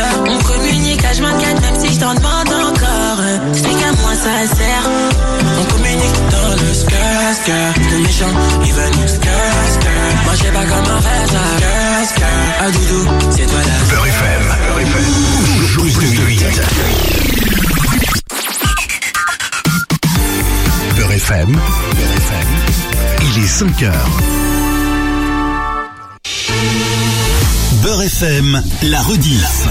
On communique H24 même si je t'en demande encore. C'est qu'à moi ça sert. On communique dans le skirt. Les méchants ils veulent nous skirt. Moi je sais pas comment faire ça. Skirt. Ah doudou, c'est toi là. Beurre FM. Toujours plus de hits. Beurre FM. Il est 5h. Beurre FM, la rediff.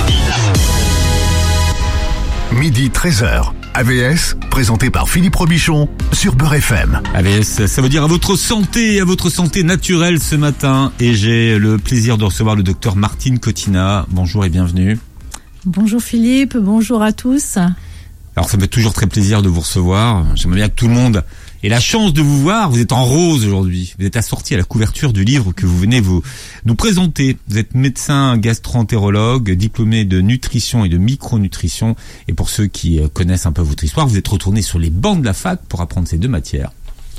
Midi 13h. AVS, présenté par Philippe Robichon sur Beurre FM. AVS, ça veut dire à votre santé naturelle ce matin. Et j'ai le plaisir de recevoir le docteur Martine Cottina. Bonjour et bienvenue. Bonjour Philippe, bonjour à tous. Alors ça me fait toujours très plaisir de vous recevoir. J'aimerais bien que tout le monde ait la chance de vous voir. Vous êtes en rose aujourd'hui. Vous êtes assorti à la couverture du livre que vous venez nous présenter. Vous êtes médecin gastro-entérologue, diplômé de nutrition et de micronutrition. Et pour ceux qui connaissent un peu votre histoire, vous êtes retourné sur les bancs de la fac pour apprendre ces deux matières.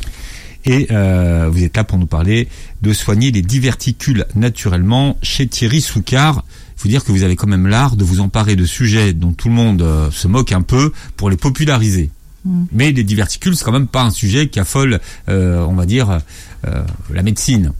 Et vous êtes là pour nous parler de soigner les diverticules naturellement chez Thierry Soucard. Il faut dire que vous avez quand même l'art de vous emparer de sujets dont tout le monde se moque un peu pour les populariser. Mais les diverticules, c'est quand même pas un sujet qui affole, on va dire, la médecine.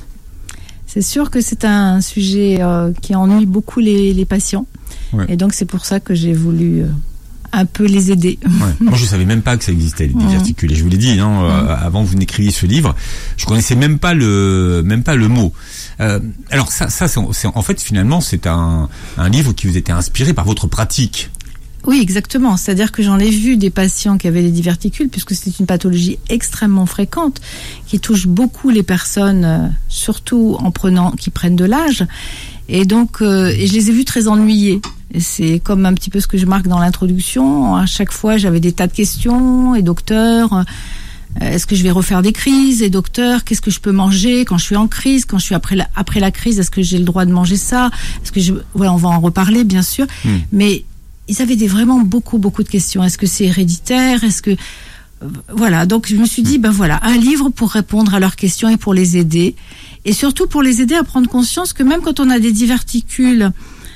C'est sûr que c'est un sujet qui ennuie beaucoup les patients. Ouais. Et donc c'est pour ça que j'ai voulu un peu les aider. Ouais. Moi je savais même pas que ça existait, les diverticules. Et je vous l'ai dit, avant que vous n'écriviez ce livre, je connaissais même pas le mot. Alors ça c'est en fait finalement c'est un livre qui vous était inspiré par votre pratique. Oui, exactement. C'est-à-dire que j'en ai vu des patients qui avaient des diverticules, puisque c'est une pathologie extrêmement fréquente, qui touche beaucoup les personnes, surtout qui prennent de l'âge. Et donc, et je les ai vus très ennuyés. Et c'est comme un petit peu ce que je marque dans l'introduction. À chaque fois, j'avais des tas de questions. Et docteur, est-ce que je vais refaire des crises? Et docteur, qu'est-ce que je peux manger quand je suis en crise? Quand je suis après la crise, est-ce que j'ai le droit de manger ça? On va en reparler, bien sûr. Mais ils avaient vraiment beaucoup de questions. Est-ce que c'est héréditaire? Est-ce que voilà, donc je me suis dit un livre pour répondre à leurs questions et pour les aider, et surtout pour les aider à prendre conscience que même quand on a des diverticules,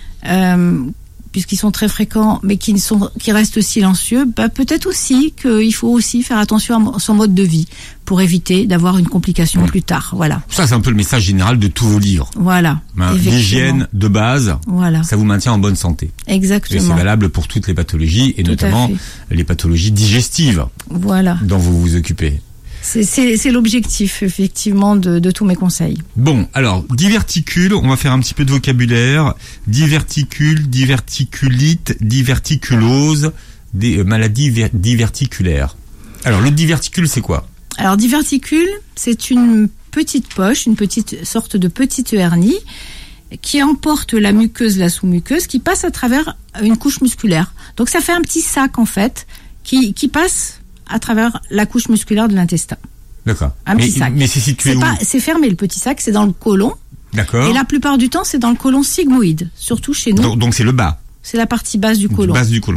puisqu'ils sont très fréquents, mais qui restent silencieux, peut-être aussi qu'il faut aussi faire attention à son mode de vie pour éviter d'avoir une complication plus tard. Voilà. Ça, c'est un peu le message général de tous vos livres. Voilà. L'hygiène de base, ça vous maintient en bonne santé. Exactement. Et c'est valable pour toutes les pathologies, et notamment les pathologies digestives. Voilà. Dont vous vous occupez. C'est l'objectif, effectivement, de tous mes conseils. Bon, alors, diverticules, on va faire un petit peu de vocabulaire. Diverticules, diverticulite, diverticulose, des maladies diverticulaires. Alors, le diverticule, c'est quoi? Alors, diverticule, c'est une petite poche, une petite sorte de petite hernie qui emporte la muqueuse, la sous-muqueuse, qui passe à travers une couche musculaire. Donc, ça fait un petit sac, en fait, qui passe à travers la couche musculaire de l'intestin. D'accord. Un petit sac. Mais c'est situé où? C'est fermé, le petit sac, c'est dans le côlon. D'accord. Et la plupart du temps, c'est dans le côlon sigmoïde, surtout chez nous. Donc c'est le bas. C'est la partie basse du côlon.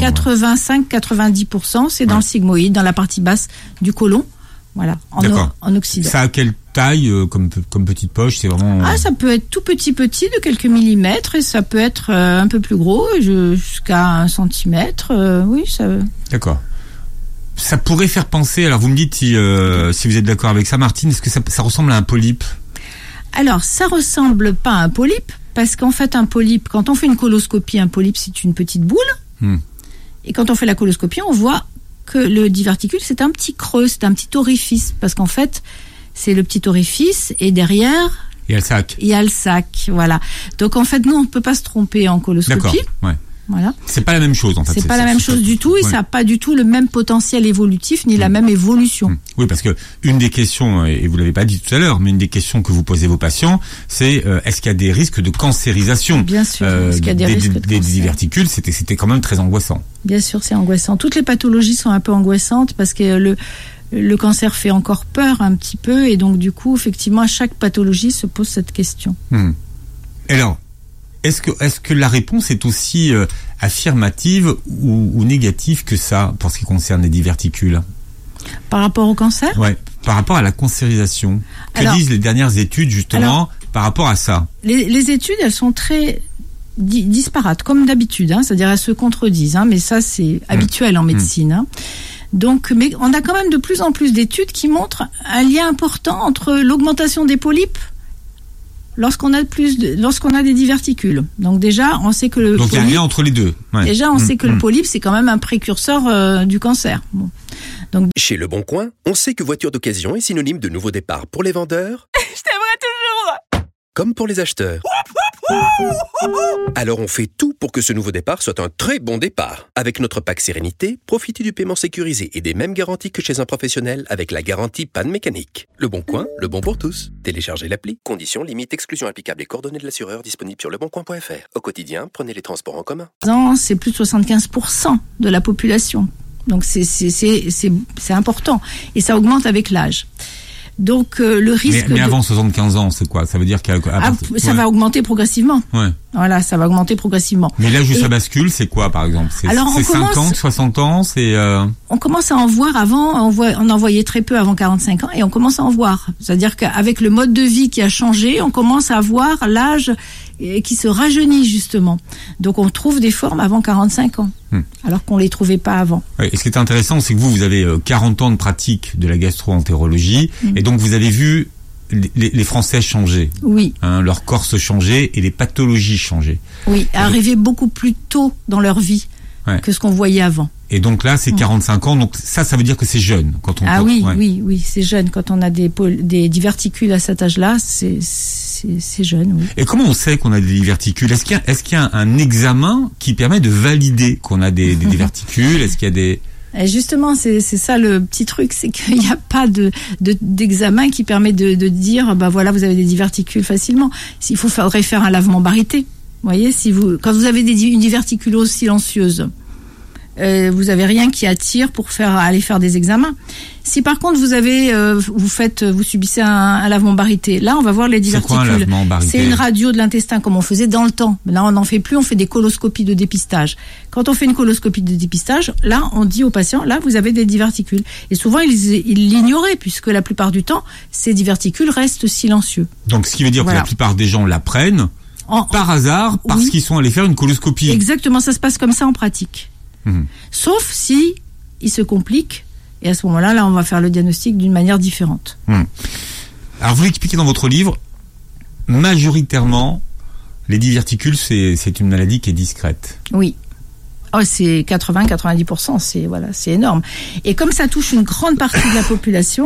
85-90%, c'est dans le sigmoïde, dans la partie basse du côlon. Voilà, en Occident. Ça a quelle taille comme petite poche? C'est vraiment... ça peut être tout petit de quelques millimètres, et ça peut être un peu plus gros, jusqu'à 1 centimètre. Oui, ça... D'accord. Ça pourrait faire penser, alors vous me dites si vous êtes d'accord avec ça, Martine, est-ce que ça ressemble à un polype? Alors, ça ressemble pas à un polype, parce qu'en fait, un polype, quand on fait une coloscopie, un polype, c'est une petite boule. Et quand on fait la coloscopie, on voit que le diverticule, c'est un petit creux, c'est un petit orifice, parce qu'en fait, c'est le petit orifice, et derrière... Il y a le sac. Il y a le sac, voilà. Donc, en fait, nous, on ne peut pas se tromper en coloscopie. D'accord, ouais. Voilà. C'est pas la même chose en fait. C'est pas la même chose du tout, et ça n'a pas du tout le même potentiel évolutif ni la même évolution. Oui, parce que une des questions, et vous l'avez pas dit tout à l'heure, mais une des questions que vous posez vos patients, c'est est-ce qu'il y a des risques de cancérisation? Bien sûr. Est-ce qu'il y a des risques des diverticules? C'était quand même très angoissant. Bien sûr, c'est angoissant. Toutes les pathologies sont un peu angoissantes parce que le cancer fait encore peur un petit peu, et donc du coup, effectivement, à chaque pathologie se pose cette question. Alors, est-ce que la réponse est aussi affirmative ou négative que ça pour ce qui concerne les diverticules? Par rapport au cancer? Ouais, par rapport à la cancérisation. Que disent les dernières études justement par rapport à ça? Les études, elles sont très disparates, comme d'habitude, hein, c'est-à-dire elles se contredisent, hein, mais ça c'est habituel en médecine. Hein. Donc, mais on a quand même de plus en plus d'études qui montrent un lien important entre l'augmentation des polypes lorsqu'on a des diverticules. Donc déjà, on sait que le donc il y a un lien entre les deux. Ouais. Déjà, on sait que le polype c'est quand même un précurseur du cancer. Bon. Donc chez Le Bon Coin, on sait que voiture d'occasion est synonyme de nouveau départ pour les vendeurs. Je t'aimerai toujours. Comme pour les acheteurs. Alors on fait tout pour que ce nouveau départ soit un très bon départ. Avec notre pack Sérénité, profitez du paiement sécurisé et des mêmes garanties que chez un professionnel avec la garantie panne mécanique. Le Bon Coin, le bon pour tous. Téléchargez l'appli. Conditions, limites, exclusions applicables et coordonnées de l'assureur disponibles sur leboncoin.fr. Au quotidien, prenez les transports en commun. C'est plus de 75% de la population. Donc c'est important et ça augmente avec l'âge. Donc le risque. Mais avant 75 ans, c'est quoi? Ça veut dire ça va augmenter progressivement. Ouais. Voilà, ça va augmenter progressivement. Mais l'âge où ça bascule, c'est quoi par exemple? C'est 50, 60 ans, c'est. On commence à en voir avant. On en voyait très peu avant 45 ans et on commence à en voir. C'est-à-dire qu'avec le mode de vie qui a changé, on commence à voir l'âge qui se rajeunit justement. Donc on trouve des formes avant 45 ans, alors qu'on les trouvait pas avant. Ouais, et ce qui est intéressant, c'est que vous avez 40 ans de pratique de la gastro-entérologie, et donc vous avez vu les Français changer. Oui. Hein, leur corps se changer et les pathologies changer. Oui, arriver beaucoup plus tôt dans leur vie que ce qu'on voyait avant. Et donc là, c'est 45 ans, donc ça veut dire que c'est jeune quand on. Oui, c'est jeune quand on a des diverticules à cet âge-là, c'est jeune. Oui. Et comment on sait qu'on a des diverticules? Est-ce qu'il y a un examen qui permet de valider qu'on a des diverticules? Est-ce qu'il y a des... Et justement, c'est ça le petit truc, c'est qu'il n'y a pas d'examen qui permet de dire, bah voilà, vous avez des diverticules facilement. Il faudrait faire un lavement baryté. Vous voyez, quand vous avez une diverticulose silencieuse, vous avez rien qui attire pour aller faire des examens. Si par contre vous subissez un lavement baryté, là on va voir les diverticules. C'est quoi un lavement baryté? C'est une radio de l'intestin comme on faisait dans le temps. Là on n'en fait plus, on fait des coloscopies de dépistage. Quand on fait une coloscopie de dépistage, là on dit aux patients, là vous avez des diverticules. Et souvent ils l'ignoraient puisque la plupart du temps ces diverticules restent silencieux. Donc ce qui veut dire que la plupart des gens l'apprennent par hasard parce qu'ils sont allés faire une coloscopie. Exactement, ça se passe comme ça en pratique. Sauf si il se complique, et à ce moment-là, on va faire le diagnostic d'une manière différente. Alors vous l'expliquez dans votre livre, majoritairement, les diverticules, c'est une maladie qui est discrète. Oui. C'est 80-90%, c'est énorme. Et comme ça touche une grande partie de la population,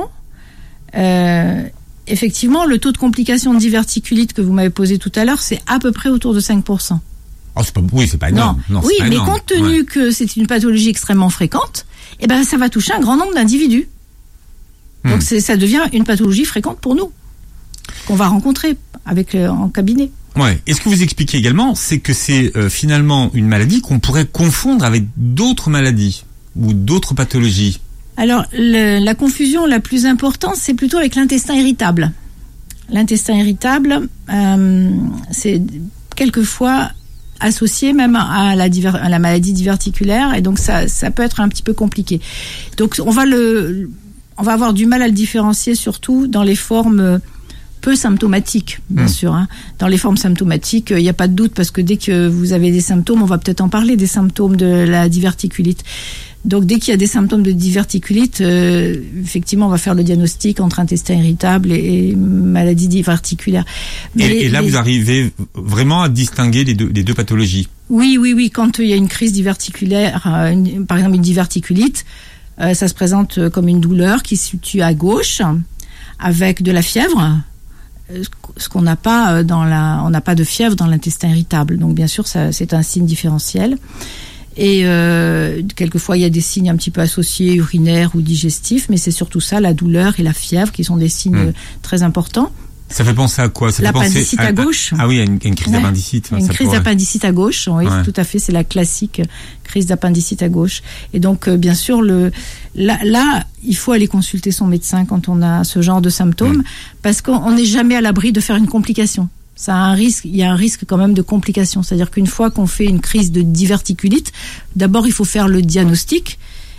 effectivement, le taux de complication de diverticulite que vous m'avez posé tout à l'heure, c'est à peu près autour de 5%. C'est pas énorme. Non, oui, mais énorme. compte tenu que c'est une pathologie extrêmement fréquente, ça va toucher un grand nombre d'individus. Donc ça devient une pathologie fréquente pour nous, qu'on va rencontrer en cabinet. Ouais. Et ce que vous expliquez également, c'est que c'est finalement une maladie qu'on pourrait confondre avec d'autres maladies ou d'autres pathologies. Alors, la confusion la plus importante, c'est plutôt avec l'intestin irritable. L'intestin irritable, c'est quelquevoir associé même à la maladie diverticulaire, et donc ça peut être un petit peu compliqué. Donc on va avoir du mal à le différencier, surtout dans les formes peu symptomatiques, bien sûr. Hein. Dans les formes symptomatiques, il n'y a pas de doute, parce que dès que vous avez des symptômes, on va peut-être en parler des symptômes de la diverticulite. Donc dès qu'il y a des symptômes de diverticulite, effectivement, on va faire le diagnostic entre intestin irritable et maladie diverticulaire. Et là, vous arrivez vraiment à distinguer les deux pathologies. Oui. Quand il y a une crise diverticulaire, par exemple une diverticulite, ça se présente comme une douleur qui se situe à gauche, avec de la fièvre. Ce qu'on n'a pas on n'a pas de fièvre dans l'intestin irritable. Donc bien sûr, c'est un signe différentiel. Et quelquefois, il y a des signes un petit peu associés, urinaires ou digestifs, mais c'est surtout ça, la douleur et la fièvre, qui sont des signes très importants. Ça fait penser à quoi? L'appendicite à gauche. Ah oui, une crise d'appendicite. Une crise d'appendicite à gauche, oui, tout à fait, c'est la classique crise d'appendicite à gauche. Et donc, bien sûr, là, il faut aller consulter son médecin quand on a ce genre de symptômes, parce qu'on n'est jamais à l'abri de faire une complication. Il y a un risque quand même de complication. C'est-à-dire qu'une fois qu'on fait une crise de diverticulite, d'abord il faut faire le diagnostic,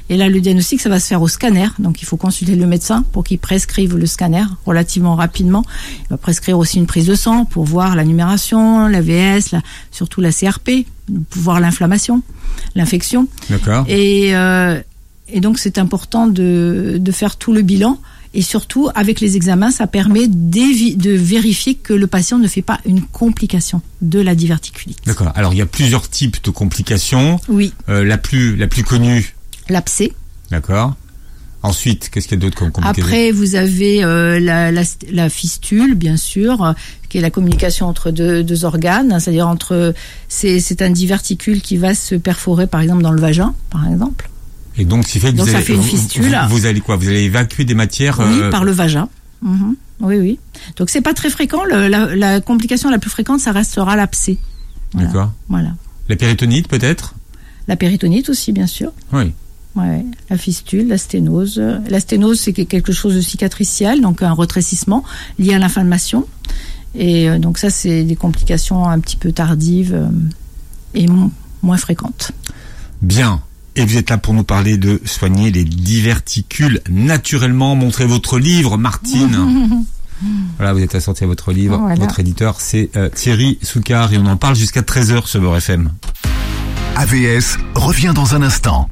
Et là, le diagnostic, ça va se faire au scanner. Donc, il faut consulter le médecin pour qu'il prescrive le scanner relativement rapidement. Il va prescrire aussi une prise de sang pour voir la numération, l'AVS, surtout la CRP, pour voir l'inflammation, l'infection. D'accord. Et donc, c'est important de faire tout le bilan. Et surtout, avec les examens, ça permet de vérifier que le patient ne fait pas une complication de la diverticulite. D'accord. Alors, il y a plusieurs types de complications. Oui. La plus connue. L'abcès. D'accord. Ensuite, qu'est-ce qu'il y a d'autre comme complication? Après, vous avez la fistule, bien sûr, qui est la communication entre deux organes. C'est-à-dire c'est un diverticule qui va se perforer, par exemple, dans le vagin, par exemple. Et donc, ce qui fait que ça fait une fistule. Vous allez quoi? Vous allez évacuer des matières? Oui, par le vagin. Mm-hmm. Oui. Donc, c'est pas très fréquent. La complication la plus fréquente, ça restera l'abcès. Voilà. D'accord. Voilà. La péritonite, peut-être? La péritonite aussi, bien sûr. Oui. Ouais. La fistule, la sténose. La sténose, c'est quelque chose de cicatriciel, donc un rétrécissement lié à l'inflammation. Et donc, ça, c'est des complications un petit peu tardives et moins fréquentes. Bien. Et vous êtes là pour nous parler de soigner les diverticules naturellement. Montrez votre livre, Martine. Voilà, vous êtes assorti à votre livre. Voilà. Votre éditeur, c'est Thierry Soucard. Et on en parle jusqu'à 13h sur Beurre FM. AVS revient dans un instant.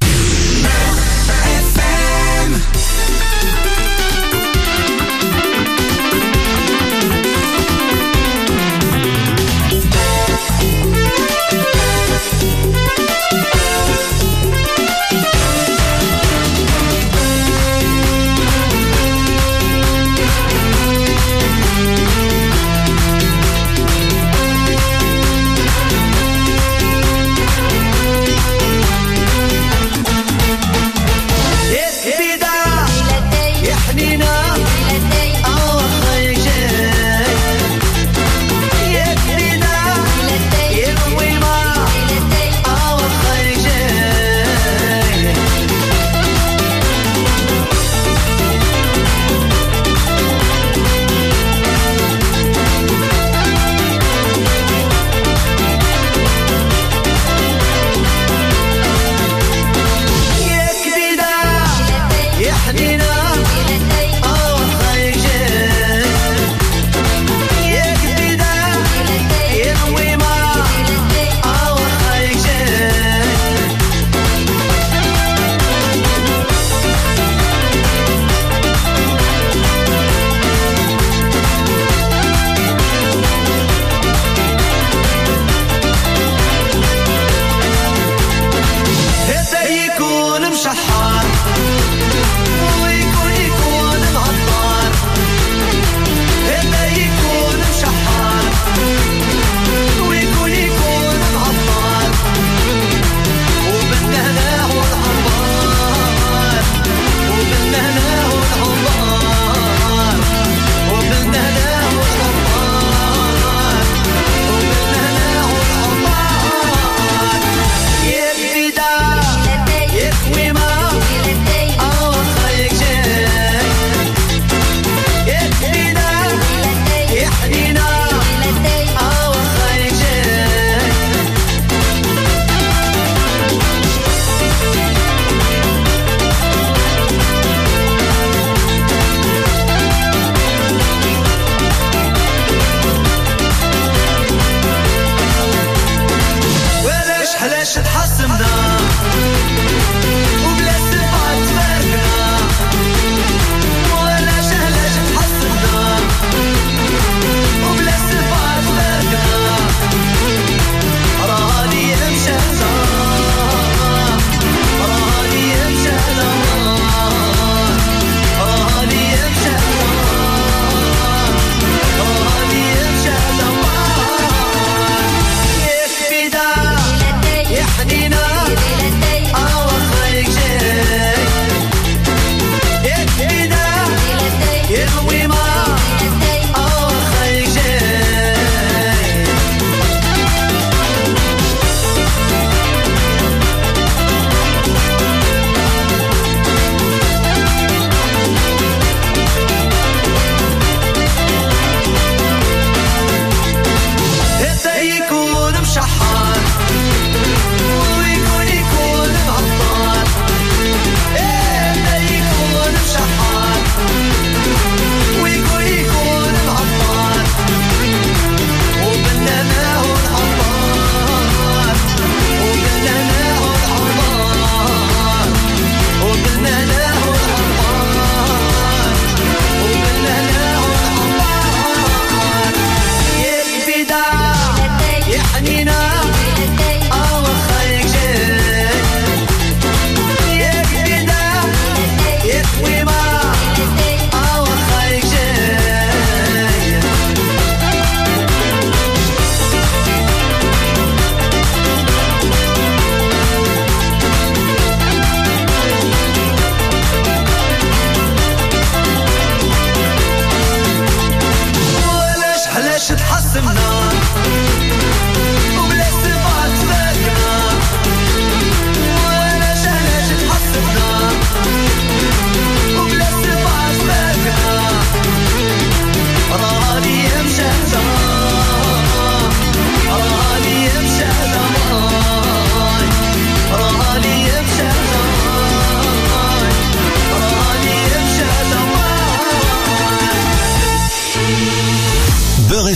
يحنينا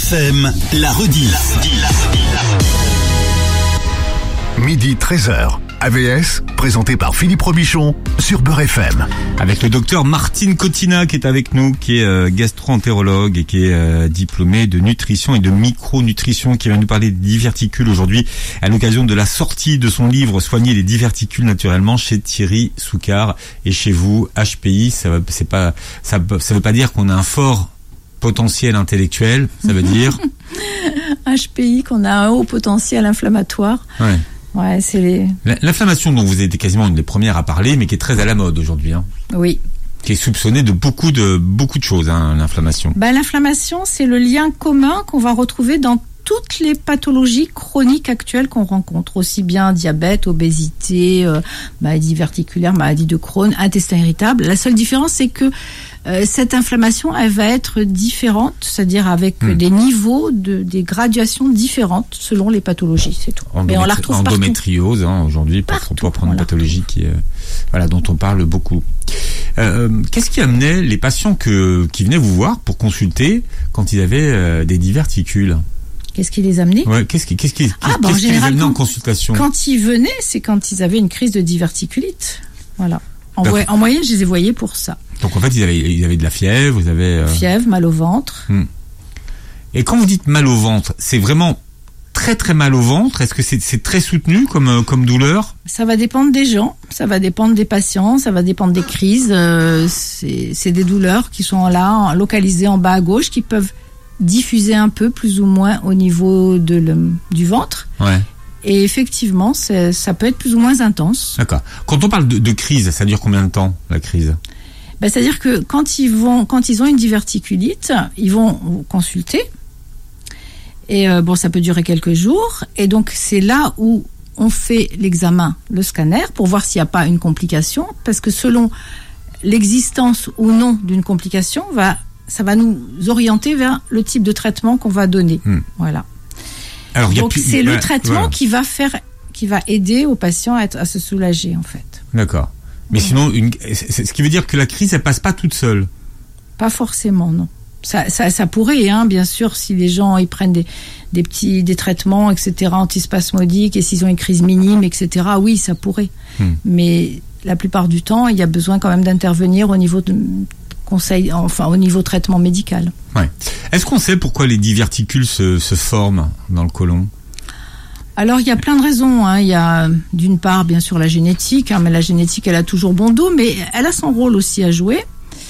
FM, la rediff. Midi 13h. AVS, présenté par Philippe Robichon sur Beurre FM. Avec le docteur Martine Cotina qui est avec nous, qui est gastro-entérologue et qui est diplômée de nutrition et de micronutrition, qui va nous parler des diverticules aujourd'hui à l'occasion de la sortie de son livre Soigner les diverticules naturellement chez Thierry Soucard. Et chez vous, HPI, ça veut pas dire qu'on a un fort potentiel intellectuel, ça veut dire HPI, qu'on a un haut potentiel inflammatoire. Ouais. Ouais, c'est L'inflammation dont vous êtes quasiment une des premières à parler, mais qui est très à la mode aujourd'hui. Hein. Oui. Qui est soupçonnée de beaucoup de choses, hein, l'inflammation. L'inflammation, c'est le lien commun qu'on va retrouver dans toutes les pathologies chroniques actuelles qu'on rencontre, aussi bien diabète, obésité, maladie diverticulaire, maladie de Crohn, intestin irritable. La seule différence, c'est que cette inflammation, elle va être différente, c'est-à-dire avec des niveaux, des graduations différentes selon les pathologies, c'est tout. Mais on la retrouve partout. Endométriose, hein, aujourd'hui, pour prendre une pathologie dont on parle beaucoup. Qu'est-ce qui amenait les patients qui venaient vous voir pour consulter quand ils avaient des diverticules? Qu'est-ce qui les amenait? Ouais, qu'est-ce qui les amenait en consultation? Quand ils venaient, c'est quand ils avaient une crise de diverticulite. Voilà. En moyenne, je les voyais pour ça. Donc en fait, ils avaient de la fièvre, fièvre, mal au ventre. Et quand vous dites mal au ventre, c'est vraiment très très mal au ventre? Est-ce que c'est très soutenu comme douleur? Ça va dépendre des gens, ça va dépendre des patients, ça va dépendre des crises. C'est des douleurs qui sont là, localisées en bas à gauche, qui peuvent diffuser un peu, plus ou moins, au niveau du ventre. Ouais. Et effectivement, ça peut être plus ou moins intense. D'accord. Quand on parle de crise, ça dure combien de temps, la crise? C'est-à-dire que quand ils ont une diverticulite, ils vont vous consulter. Et ça peut durer quelques jours. Et donc, c'est là où on fait l'examen, le scanner, pour voir s'il n'y a pas une complication. Parce que selon l'existence ou non d'une complication, ça va nous orienter vers le type de traitement qu'on va donner. Voilà. Alors, donc c'est le traitement qui va aider au patient à se soulager, en fait. D'accord. Mais sinon, ce qui veut dire que la crise, elle passe pas toute seule. Pas forcément, non. Ça pourrait, hein, bien sûr, si les gens ils prennent des traitements, etc., antispasmodiques, et s'ils ont une crise minime, etc. Oui, ça pourrait. Mais la plupart du temps, il y a besoin quand même d'intervenir au niveau de conseil, enfin au niveau traitement médical. Ouais. Est-ce qu'on sait pourquoi les diverticules se forment dans le côlon? Alors, il y a plein de raisons. Hein. Il y a, d'une part, bien sûr, la génétique. Mais la génétique, elle a toujours bon dos, mais elle a son rôle aussi à jouer.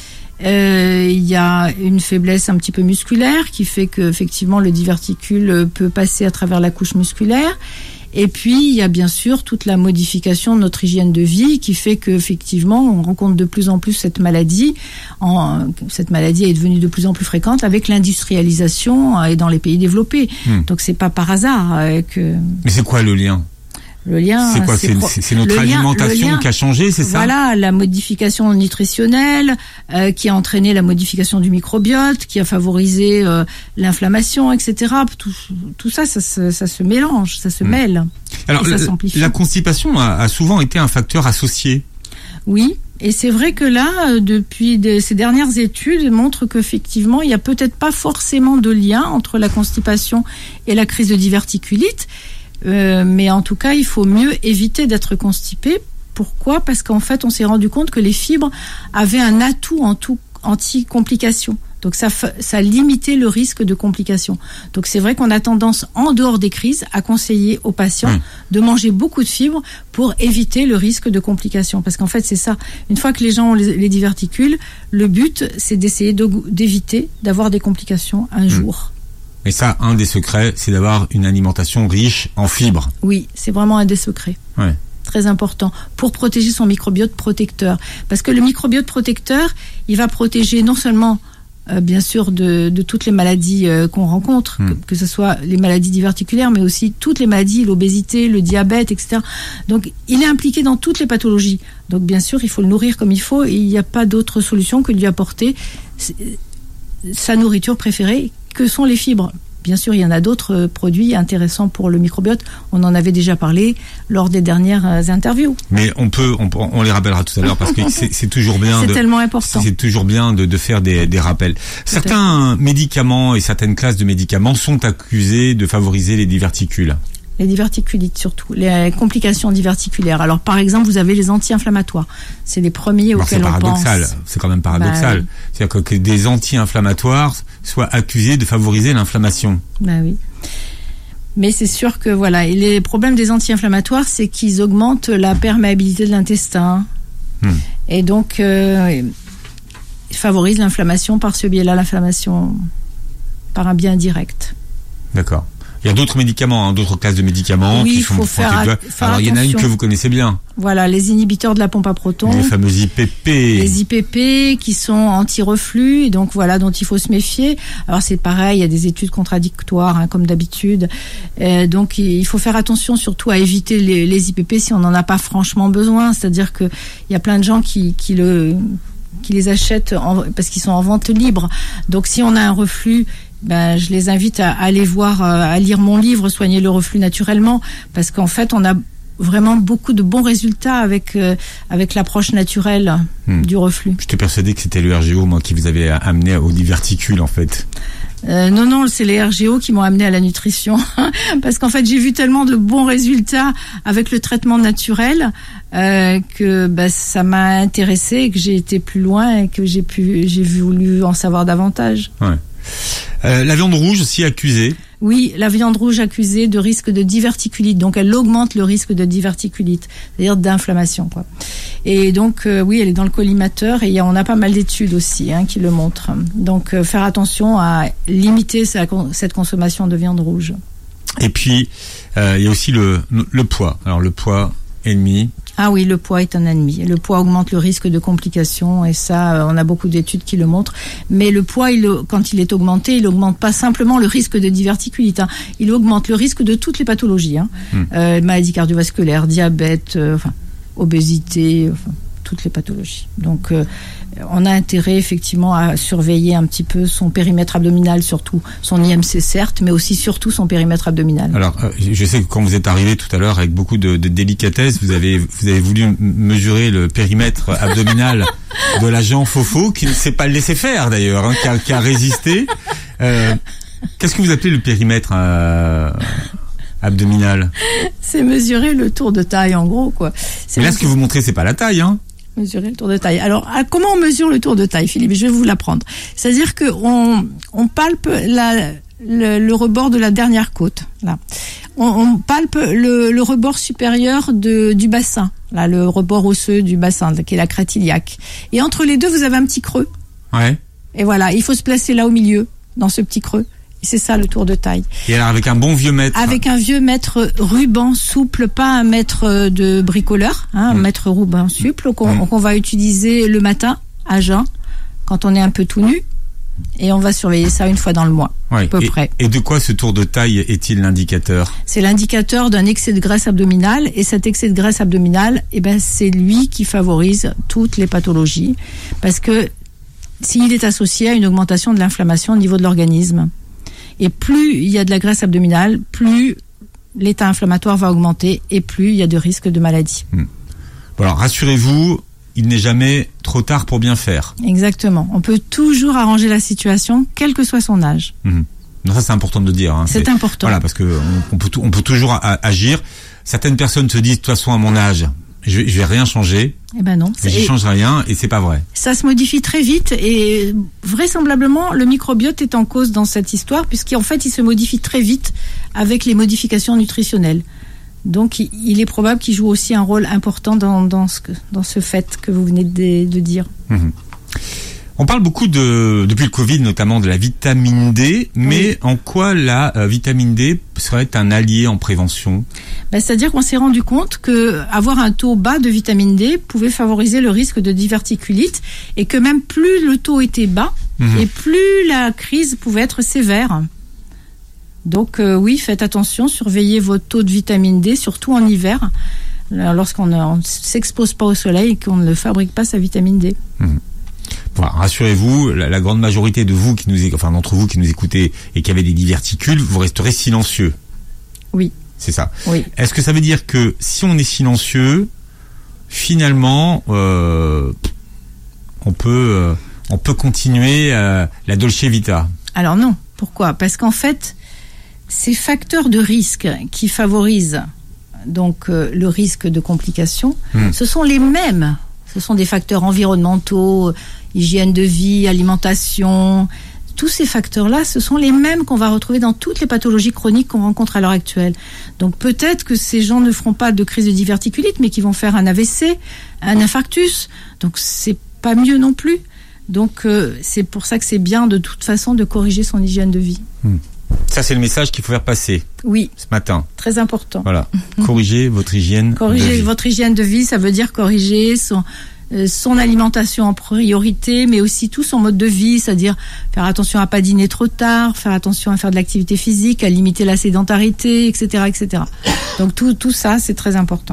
Il y a une faiblesse un petit peu musculaire qui fait que, effectivement, le diverticule peut passer à travers la couche musculaire. Et puis, il y a bien sûr toute la modification de notre hygiène de vie qui fait qu'effectivement, on rencontre de plus en plus cette maladie. Cette maladie est devenue de plus en plus fréquente avec l'industrialisation et dans les pays développés. Donc, c'est pas par hasard que... Mais c'est quoi le lien? Le lien, c'est quoi? C'est notre alimentation qui a changé, c'est ça? Voilà, la modification nutritionnelle qui a entraîné la modification du microbiote, qui a favorisé l'inflammation, etc. Tout ça se mélange, ça se mêle. Alors, et ça s'amplifie. La constipation a souvent été un facteur associé. Oui, et c'est vrai que là, depuis ces dernières études, montrent qu'effectivement, il n'y a peut-être pas forcément de lien entre la constipation et la crise de diverticulite. Mais en tout cas, il faut mieux éviter d'être constipé. Pourquoi? Parce qu'en fait, on s'est rendu compte que les fibres avaient un atout anti-complications. Donc ça limitait le risque de complications. Donc c'est vrai qu'on a tendance, en dehors des crises, à conseiller aux patients de manger beaucoup de fibres pour éviter le risque de complications. Parce qu'en fait, c'est ça. Une fois que les gens ont les diverticules, le but, c'est d'essayer d'éviter d'avoir des complications un jour. Et ça, un des secrets, c'est d'avoir une alimentation riche en fibres. Oui, c'est vraiment un des secrets. Ouais. Très important, pour protéger son microbiote protecteur. Parce que le microbiote protecteur, il va protéger non seulement, bien sûr, de toutes les maladies qu'on rencontre, que ce soit les maladies diverticulaires, mais aussi toutes les maladies, l'obésité, le diabète, etc. Donc, il est impliqué dans toutes les pathologies. Donc, bien sûr, il faut le nourrir comme il faut, et il n'y a pas d'autre solution que de lui apporter sa nourriture préférée, que sont les fibres. bien sûr, il y en a d'autres produits intéressants pour le microbiote. On en avait déjà parlé lors des dernières interviews. Mais on les rappellera tout à l'heure parce que c'est toujours bien. C'est tellement important. C'est toujours bien de faire des rappels. Certains médicaments et certaines classes de médicaments sont accusés de favoriser les diverticules. Les diverticulites surtout, les complications diverticulaires. Alors par exemple, vous avez les anti-inflammatoires. C'est les premiers auxquels on pense. C'est quand même paradoxal. Oui. C'est-à-dire que des anti-inflammatoires soient accusés de favoriser l'inflammation. Oui. Mais c'est sûr que voilà, et les problèmes des anti-inflammatoires, c'est qu'ils augmentent la perméabilité de l'intestin. Et donc, ils favorisent l'inflammation par ce biais-là, l'inflammation par un biais indirect. D'accord. Il y a d'autres médicaments, d'autres classes de médicaments qui sont faire alors il y en a une que vous connaissez bien. Voilà, les inhibiteurs de la pompe à protons. Les fameux IPP. Les IPP qui sont anti-reflux, et donc voilà, dont il faut se méfier. Alors c'est pareil, il y a des études contradictoires, comme d'habitude. Donc il faut faire attention surtout à éviter les IPP si on n'en a pas franchement besoin. C'est-à-dire que il y a plein de gens qui les achètent parce qu'ils sont en vente libre. Donc si on a un reflux, je les invite à aller voir, à lire mon livre Soigner le reflux naturellement, parce qu'en fait on a vraiment beaucoup de bons résultats avec l'approche naturelle du reflux. J'étais persuadé que c'était le RGO, moi, qui vous avait amené aux diverticules, en fait. Non, c'est les RGO qui m'ont amené à la nutrition, parce qu'en fait j'ai vu tellement de bons résultats avec le traitement naturel que ça m'a intéressé, et que j'ai été plus loin et que j'ai voulu en savoir davantage. Ouais. La viande rouge aussi accusée. Oui, la viande rouge accusée de risque de diverticulite. Donc, elle augmente le risque de diverticulite, c'est-à-dire d'inflammation, quoi. Et donc, oui, elle est dans le collimateur, et on a pas mal d'études aussi qui le montrent. Donc, faire attention à limiter cette consommation de viande rouge. Et puis, il y a aussi le poids. Alors, le poids, ennemi. Ah oui, le poids est un ennemi. Le poids augmente le risque de complications, et ça, on a beaucoup d'études qui le montrent. Mais le poids, quand il est augmenté, il augmente pas simplement le risque de diverticulite. Il augmente le risque de toutes les pathologies. Maladies cardiovasculaires, diabète, obésité, toutes les pathologies. Donc, on a intérêt effectivement à surveiller un petit peu son périmètre abdominal, surtout son IMC certes, mais aussi surtout son périmètre abdominal. Alors, je sais que quand vous êtes arrivé tout à l'heure avec beaucoup de délicatesse, vous avez voulu mesurer le périmètre abdominal de l'agent Fofo, qui ne s'est pas laissé faire d'ailleurs, qui a résisté. Qu'est-ce que vous appelez le périmètre abdominal? C'est mesurer le tour de taille, en gros, quoi. Mais là, ce que vous montrez, c'est pas la taille, Mesurer le tour de taille. Alors, comment on mesure le tour de taille, Philippe? Je vais vous l'apprendre. C'est-à-dire que on palpe le rebord de la dernière côte. Là, on palpe le rebord supérieur du bassin. Là, le rebord osseux du bassin, qui est la crête iliaque. Et entre les deux, vous avez un petit creux. Ouais. Et voilà, il faut se placer là au milieu, dans ce petit creux. Et c'est ça le tour de taille. Et alors avec un bon vieux mètre. Avec un vieux mètre ruban souple, pas un mètre de bricoleur, un mètre ruban souple qu'on va utiliser le matin à jeun, quand on est un peu tout nu, et on va surveiller ça une fois dans le mois, à peu près. Et de quoi ce tour de taille est-il l'indicateur? C'est l'indicateur d'un excès de graisse abdominale, et cet excès de graisse abdominale, c'est lui qui favorise toutes les pathologies, parce que s'il est associé à une augmentation de l'inflammation au niveau de l'organisme. Et plus il y a de la graisse abdominale, plus l'état inflammatoire va augmenter, et plus il y a de risques de maladie. Bon, alors rassurez-vous, il n'est jamais trop tard pour bien faire. Exactement. On peut toujours arranger la situation, quel que soit son âge. Non, ça c'est important de le dire. C'est important. Voilà, parce que on peut toujours agir. Certaines personnes se disent, de toute façon, à mon âge, je vais rien changer. Eh ben non. Je change rien, et c'est pas vrai. Ça se modifie très vite, et vraisemblablement le microbiote est en cause dans cette histoire, puisqu'en fait il se modifie très vite avec les modifications nutritionnelles. Donc il est probable qu'il joue aussi un rôle important dans ce fait que vous venez de dire. On parle beaucoup depuis le Covid, notamment de la vitamine D, mais en quoi la vitamine D serait un allié en prévention? C'est-à-dire qu'on s'est rendu compte que avoir un taux bas de vitamine D pouvait favoriser le risque de diverticulite, et que même plus le taux était bas, et plus la crise pouvait être sévère. Donc oui, faites attention, surveillez votre taux de vitamine D, surtout en hiver, lorsqu'on ne s'expose pas au soleil et qu'on ne fabrique pas sa vitamine D. Voilà, rassurez-vous, la grande majorité de vous d'entre vous qui nous écoutez et qui avez des diverticules, vous resterez silencieux. Oui. C'est ça. Oui. Est-ce que ça veut dire que si on est silencieux, finalement, on peut continuer la Dolce Vita? Alors non. Pourquoi? Parce qu'en fait, ces facteurs de risque qui favorisent donc le risque de complications, ce sont les mêmes. Ce sont des facteurs environnementaux, hygiène de vie, alimentation. Tous ces facteurs-là, ce sont les mêmes qu'on va retrouver dans toutes les pathologies chroniques qu'on rencontre à l'heure actuelle. Donc peut-être que ces gens ne feront pas de crise de diverticulite, mais qu'ils vont faire un AVC, un infarctus. Donc c'est pas mieux non plus. Donc c'est pour ça que c'est bien de toute façon de corriger son hygiène de vie. Ça, c'est le message qu'il faut faire passer. Oui. Ce matin. Très important. Voilà. Corriger votre hygiène de vie. Corriger votre hygiène de vie, ça veut dire corriger son alimentation en priorité, mais aussi tout son mode de vie, c'est-à-dire faire attention à pas dîner trop tard, faire attention à faire de l'activité physique, à limiter la sédentarité, etc., etc. Donc tout ça, c'est très important.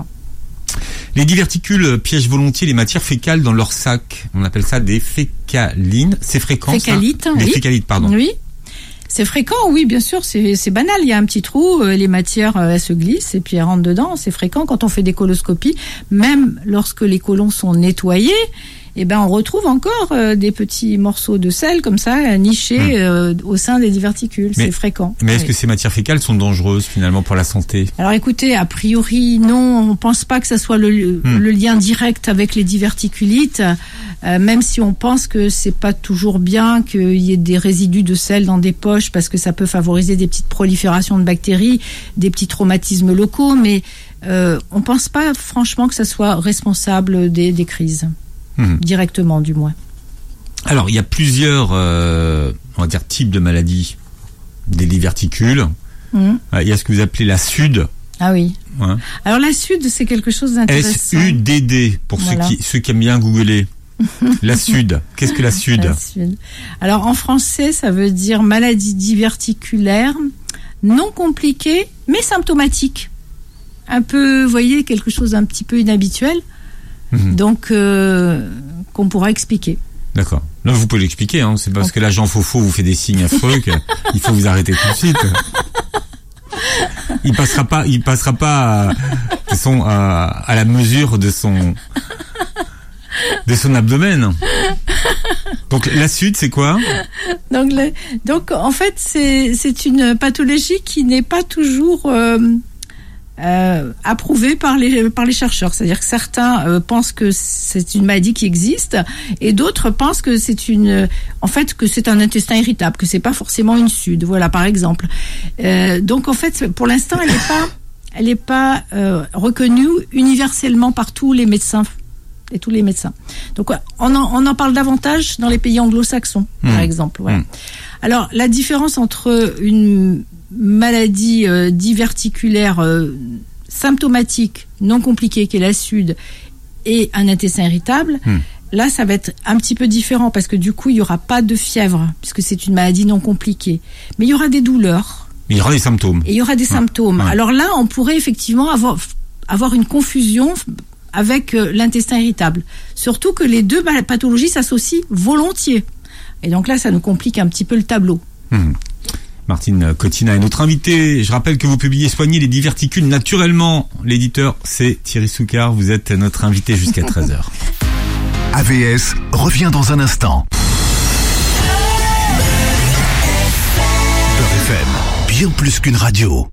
Les diverticules piègent volontiers les matières fécales dans leur sac. On appelle ça des fécalines. C'est fréquent, Fécalites, ça? Oui. Les fécalites, pardon. Oui. C'est fréquent, oui, bien sûr, c'est banal. Il y a un petit trou, les matières, elles se glissent et puis elles rentrent dedans. C'est fréquent quand on fait des coloscopies, même lorsque les côlons sont nettoyés. Eh ben, on retrouve encore des petits morceaux de sel comme ça, nichés au sein des diverticules. C'est fréquent. Mais est-ce que ces matières fécales sont dangereuses finalement pour la santé? Alors écoutez, a priori, non, on pense pas que ça soit le lien direct avec les diverticulites, même si on pense que c'est pas toujours bien qu'il y ait des résidus de sel dans des poches parce que ça peut favoriser des petites proliférations de bactéries, des petits traumatismes locaux, mais on pense pas franchement que ça soit responsable des crises. Directement, du moins. Alors, il y a plusieurs, on va dire, types de maladies des diverticules. Il y a ce que vous appelez la SUD. Ah oui. Ouais. Alors, la SUD, c'est quelque chose d'intéressant. SUDD, pour ceux qui aiment bien googler. La SUD. Qu'est-ce que la SUD? La SUD. Alors, en français, ça veut dire maladie diverticulaire, non compliquée, mais symptomatique. Un peu, vous voyez, quelque chose d'un petit peu inhabituel. Donc, qu'on pourra expliquer. D'accord. Là, vous pouvez l'expliquer, hein. C'est parce que là, Jean Fofo vous fait des signes affreux qu'il faut vous arrêter tout de suite. Il passera pas à la mesure de son abdomen. Donc, la SUD, c'est quoi? Donc, en fait, c'est une pathologie qui n'est pas toujours, approuvé par les chercheurs, c'est-à-dire que certains pensent que c'est une maladie qui existe et d'autres pensent que c'est que c'est un intestin irritable, que c'est pas forcément une SUD, voilà, par exemple. Donc en fait, pour l'instant, elle est pas reconnue universellement par tous les médecins et tous les médecins. Donc on en parle davantage dans les pays anglo-saxons, par exemple. Voilà. Alors la différence entre une maladie diverticulaire symptomatique, non compliquée, qui est la SUD, et un intestin irritable, là, ça va être un petit peu différent parce que du coup, il n'y aura pas de fièvre, puisque c'est une maladie non compliquée. Mais il y aura des douleurs. Il y aura des symptômes. Et il y aura des symptômes. Ouais. Alors là, on pourrait effectivement avoir une confusion avec l'intestin irritable. Surtout que les deux pathologies s'associent volontiers. Et donc là, ça nous complique un petit peu le tableau. Martine Cottina est notre invitée. Je rappelle que vous publiez Soigner les diverticules naturellement. L'éditeur, c'est Thierry Soucard. Vous êtes notre invité jusqu'à 13h. AVS revient dans un instant. Beurre FM, bien plus qu'une radio.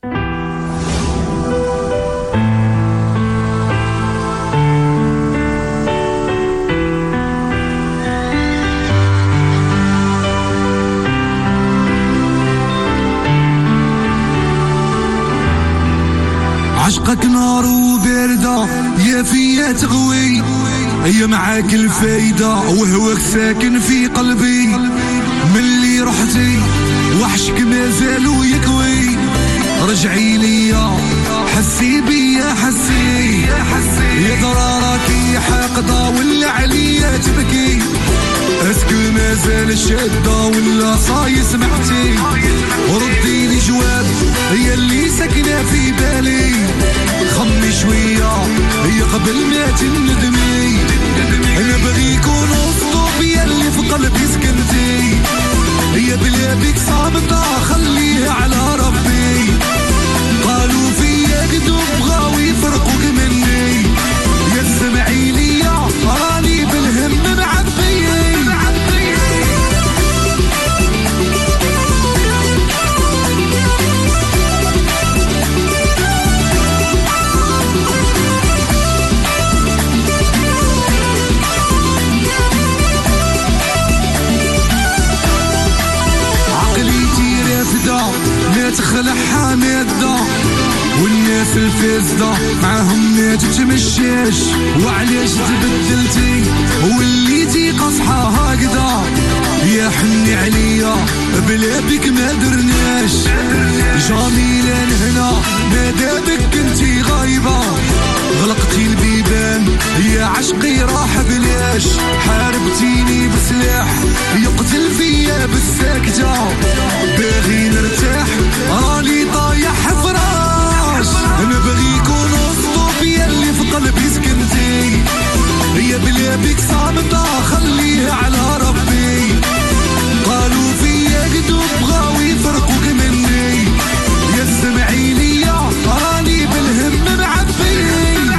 عشقك نار وباردة يا فيا تغوي هي معاك الفايدة وهواك ساكن في قلبي من اللي رحتي وحشك مازالو يكوي رجعي ليا حسي بيا حسي يا ترى راكي حاقدة ولا عليا تبكي اسكو مازال الشدة ولا صاي سمعتي ردي لي جواب هي اللي ساكنة في بالي خمي شوية هي قبل ما تندمي انا بغيك ونصطب يا فاسدة معاهم ما تتمشاش وعلاش تبدلتي وليتي قصحة هكذا يا حني عليا بلا بك ما درناش جميلة هنا ما دابك انتي غايبة غلقتي البيبان يا عشقي راح بلاش حاربتيني بسلاح يقتل فيا بالساكتة باغي نرتاح راني طايح فراش نبغي يكون الصوف يلي في قلبي سكنتي يا بلا بك صامتة خليها على ربي قالوا فيا قدوب بغاو يفرقوك مني يا سمعي ليا راني بالهم معبي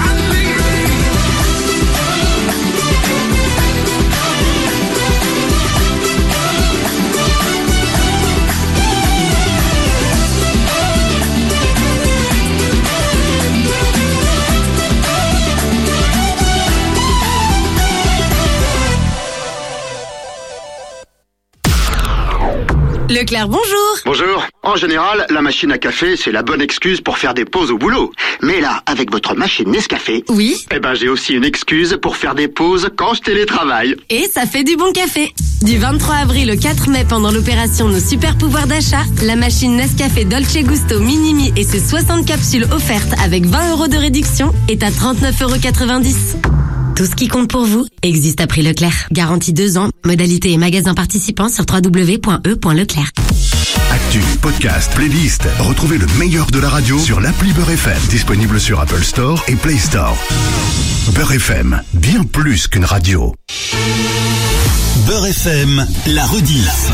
Leclerc, bonjour. Bonjour. En général, la machine à café, c'est la bonne excuse pour faire des pauses au boulot. Mais là, avec votre machine Nescafé... Oui. Eh ben, j'ai aussi une excuse pour faire des pauses quand je télétravaille. Et ça fait du bon café. Du 23 avril au 4 mai, pendant l'opération Nos Super Pouvoirs d'achat, la machine Nescafé Dolce Gusto Minimi et ses 60 capsules offertes avec 20 € de réduction est à 39,90 €. Tout ce qui compte pour vous existe à prix Leclerc. Garantie 2 ans. Modalité et magasins participants sur www.e.leclerc. Actu, podcast, playlist. Retrouvez le meilleur de la radio sur l'appli Beurre FM. Disponible sur Apple Store et Play Store. Beurre FM, bien plus qu'une radio. Beurre FM, la rediff.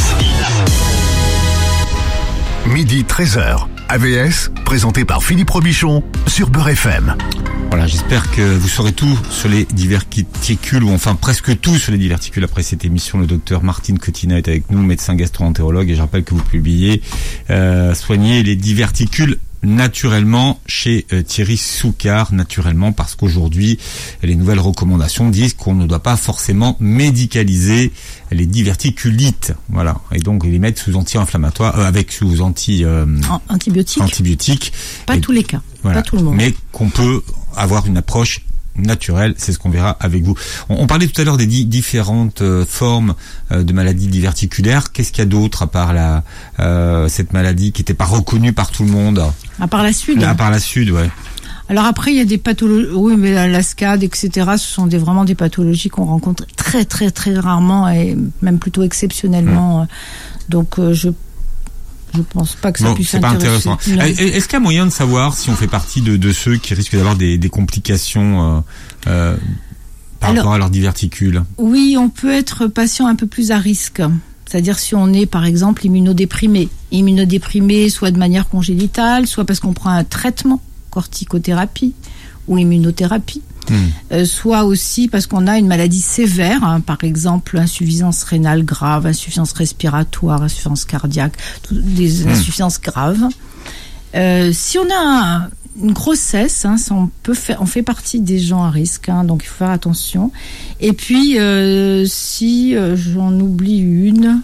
Midi 13h. AVS, présenté par Philippe Robichon sur Beurre FM. Voilà, j'espère que vous saurez tout sur les diverticules, ou enfin presque tout sur les diverticules après cette émission. Le docteur Martine Cotina est avec nous, médecin gastro-entérologue, et je rappelle que vous publiez Soigner les diverticules naturellement chez Thierry Soucard, naturellement parce qu'aujourd'hui les nouvelles recommandations disent qu'on ne doit pas forcément médicaliser les diverticulites, voilà, et donc les mettre sous anti-inflammatoire sous antibiotiques. Pas tous les cas, voilà, pas tout le monde. Mais qu'on peut avoir une approche naturelle, c'est ce qu'on verra avec vous. On parlait tout à l'heure des différentes formes de maladies diverticulaires. Qu'est-ce qu'il y a d'autre à part cette maladie qui n'était pas reconnue par tout le monde? À part la SUD. À part la SUD, ouais. Alors après, il y a des pathologies, oui, mais la SCAD, etc., ce sont vraiment des pathologies qu'on rencontre très, très, très rarement et même plutôt exceptionnellement. Donc, je pense pas que ça puisse intéresser. C'est pas intéressant. Est-ce qu'il y a moyen de savoir si on fait partie de ceux qui risquent d'avoir des complications par rapport à leurs diverticules? Oui, on peut être patient un peu plus à risque. C'est-à-dire si on est, par exemple, immunodéprimé soit de manière congénitale, soit parce qu'on prend un traitement, corticothérapie ou immunothérapie, soit aussi parce qu'on a une maladie sévère, par exemple insuffisance rénale grave, insuffisance respiratoire, insuffisance cardiaque, des insuffisances graves. Si on a une grossesse, on fait partie des gens à risque, donc il faut faire attention. Et puis si j'en oublie une.